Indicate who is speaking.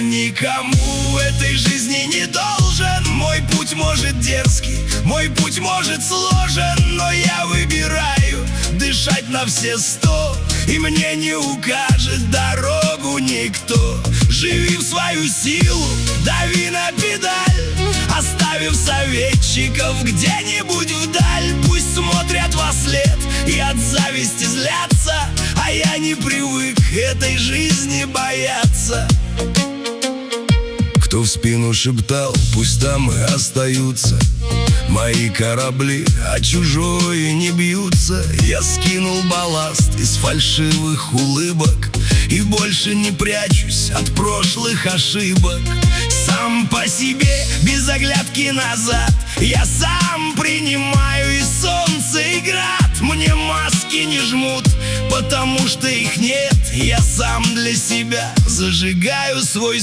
Speaker 1: никому в этой жизни не должен. Мой путь может дерзкий, мой путь может сложен, но я выбираю дышать на все 100, и мне не укажет дорогу никто. Живи в свою силу, дави на педаль, оставив советчиков где-нибудь вдаль. Пусть смотрят во след и от зависти злятся, а я не привык этой жизни бояться. Кто в спину шептал, пусть там и остаются мои корабли, а чужое не бьются. Я скинул балласт из фальшивых улыбок и больше не прячусь от прошлых ошибок. Сам по себе, без оглядки назад, я сам принимаю и солнце, и град. Мне маски не жмут, потому что их нет. Я сам для себя зажигаю свой